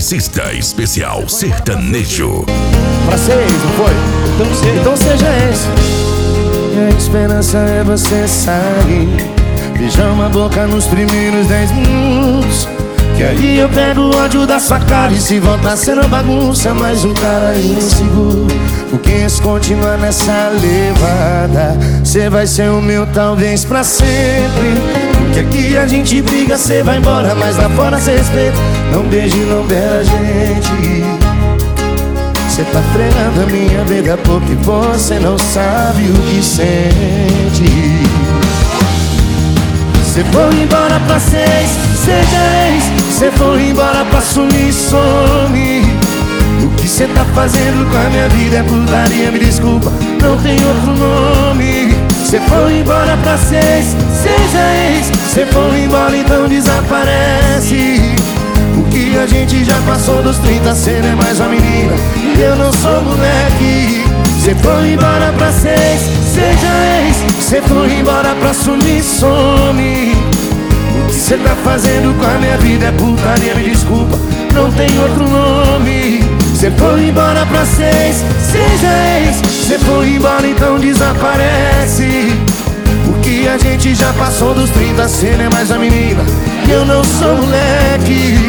Eletricista Especial Sertanejo. Pra ser ex, não foi? Então seja esse. E a esperança é você sair, beijar uma boca nos primeiros 10 minutos, que aí eu pego o ódio da sua cara. E se voltar sendo bagunça, mais um cara inseguro. Porque se continuar nessa levada, cê vai ser o meu talvez pra sempre. Porque aqui a gente briga, cê vai embora, mas lá fora cê respeita. Não beije, não beira a gente. Cê tá fregando a minha vida porque você não sabe o que sente. Cê foi embora pra seis, seja ex. Cê foi embora pra sumir, some. O que cê tá fazendo com a minha vida é putaria, me desculpa, não tem outro nome. Cê foi embora pra seis, seja ex. Cê foi embora, então desaparece. Porque a gente já passou dos 30, cê não é mais uma menina e eu não sou moleque. Cê foi embora pra seis, seja ex. Cê foi embora pra sumir, some. O que cê tá fazendo com a minha vida é putaria, me desculpa, não tem outro nome. Cê foi embora pra seis, seja ex. Cê foi embora, então desaparece. Porque a gente já passou dos 30, cê não é mais a menina e eu não sou moleque.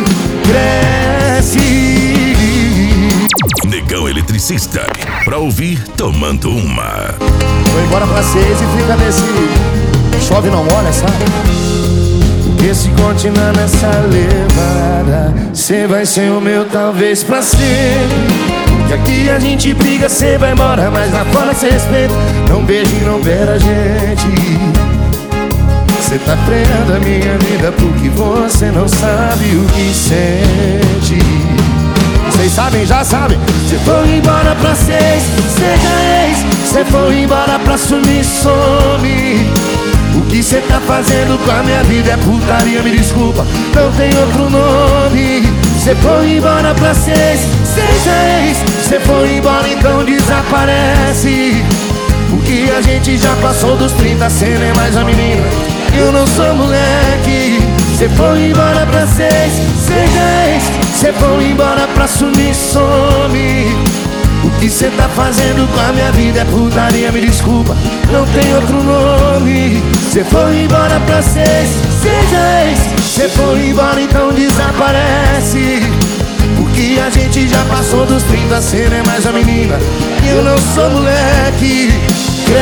Cresce. Negão Eletricista, pra ouvir tomando uma. Foi embora pra seis e fica nesse chove não molha, sabe? Porque se continuar nessa levada, cê vai ser o meu talvez pra sempre. Que aqui a gente briga, cê vai embora, mas lá fora cê respeita. Não beije, não beira a gente. Cê tá freando a minha vida porque você não sabe o que sente. Vocês sabem, já sabem. Cê foi embora pra seis, seja ex. Cê foi embora pra sumir, some. O que cê tá fazendo com a minha vida é putaria, me desculpa, não tem outro nome. Cê foi embora pra seis, seja ex. Cê foi embora, então desaparece. Porque a gente já passou dos 30, cê não é mais a menina, eu não sou moleque. Cê foi embora pra seis, seja ex. Cê foi embora pra sumir, some. O que cê tá fazendo com a minha vida é putaria, me desculpa, não tem outro nome. Cê foi embora pra seis, seja ex. Cê foi embora, então desaparece. Porque a gente já passou dos 30, cê não é mais a menina e eu não sou moleque.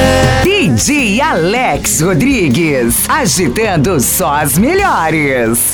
DJ Alex Rodrigues, agitando só as melhores.